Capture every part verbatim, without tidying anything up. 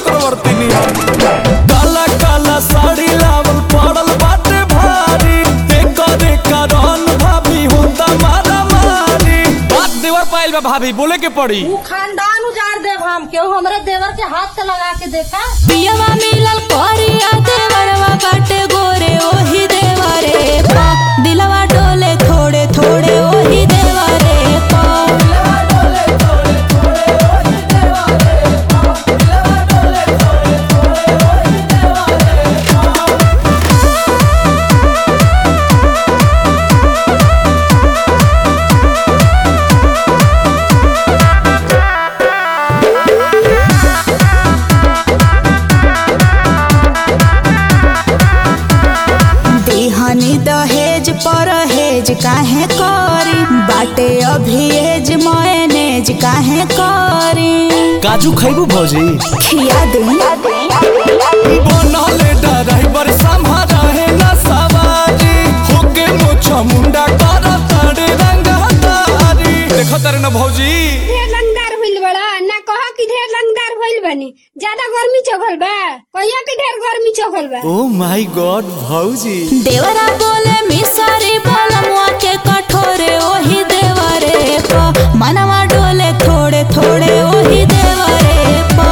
चक्रवर्ती नियन। काला काला साड़ी लावल पड़ल बाटे भारी, देखो देखो रन भाभी होता मारा मारी। बात देवर पाइल बा भाभी, बोले के पड़ी। वो खानदान उजाड़ देव हम केहू हमरे देवर के हाथ से लगा के देखा। पियवा मिलल करिया देवरवा बाटे गोरे ओही देवरे पा, दिलवा डोले थोड़े थोड़े ओही देवरे पा। दिहनी दहेज परहेज काहे करी, बाटे अभी एज मैनेज काहे करी। काजू खैबू भौजी? खिया दे बनले ड्राइवर संभारा है ना सवारी, होके मोछा मुंडा कर तारे रंगदारी। देखो तारे ना भौजी, ढेर लंगदार भइल बड़ा ना, कहा कि ढेर लंगदार भइल बनी। ज्यादा गर्मी चघल बा, कहिया कि ढेर गर्मी चघल बा। ओ माय गॉड भौजी। देवरा बोले मिसरी बोलमुआ के कठोरे ओही देवरे पा, मनवा डोले थोड़े थोड़े ओही देवरे पा।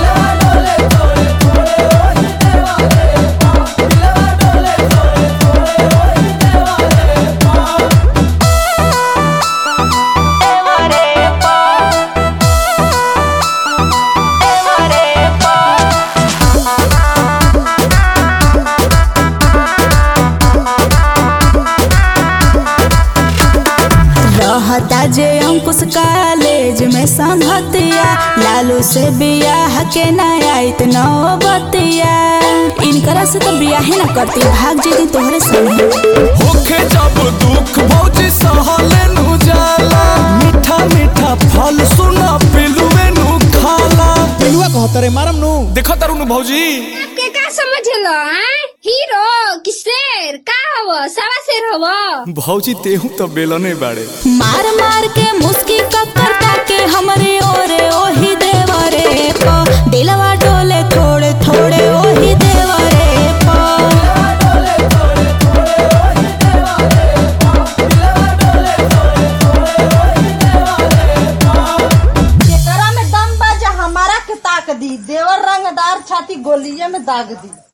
रहता जे अंकुश कॉलेज में संगतिया, लालू से बियाह के नयाइत नौबतिया। इनकरा से तो बियाह न करती, भाग जेती तोहरे संगे। होके जब दुख भौजी सहले नु जाला, मीठा मीठा फल सुना पिलुए नु खाला। पिलुआ कहत रे मारम नु। देखो तारू नु भौजी, आपके का समझलो हैं? हीरो कि शेर का हवो? सवा शेर हवो। भौजी तेहू तो बेलने बाड़े। मार मार के मुस्की ककरता के हमरे ओरे ओही देवरे पा, दिलवा डोले थोड़े थोड़े ओही देवरे पा। जेकरा में दम बा जे हमारा के ताक दी, देवर रंगदार छाती गोलिये में दाग दी।